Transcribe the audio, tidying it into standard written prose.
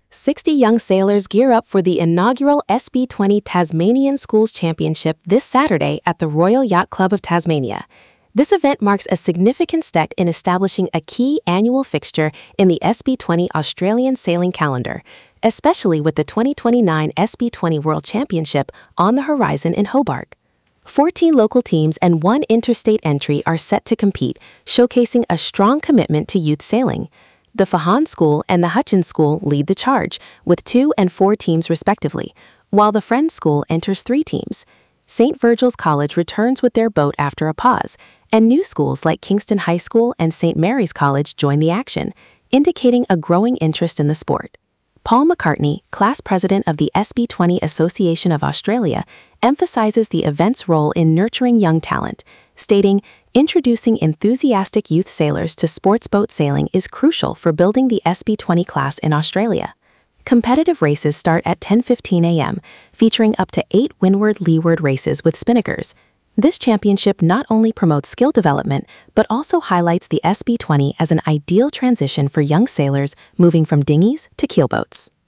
60 young sailors gear up for the inaugural SB20 Tasmanian Schools Championship this Saturday at the Royal Yacht Club of Tasmania. This event marks a significant step in establishing a key annual fixture in the SB20 Australian sailing calendar, especially with the 2029 SB20 World Championship on the horizon in Hobart. 14 local teams and one interstate entry are set to compete, showcasing a strong commitment to youth sailing. The Fahan School and the Hutchins School lead the charge, with 2 and 4 teams respectively, while the Friends School enters 3 teams. St. Virgil's College returns with their boat after a pause, and new schools like Kingston High School and St. Mary's College join the action, indicating a growing interest in the sport. Paul McCartney, class president of the SB20 Association of Australia, emphasizes the event's role in nurturing young talent, stating, "Introducing enthusiastic youth sailors to sports boat sailing is crucial for building the SB20 class in Australia." Competitive races start at 10:15 a.m., featuring up to 8 windward-leeward races with spinnakers. This championship not only promotes skill development, but also highlights the SB20 as an ideal transition for young sailors moving from dinghies to keelboats.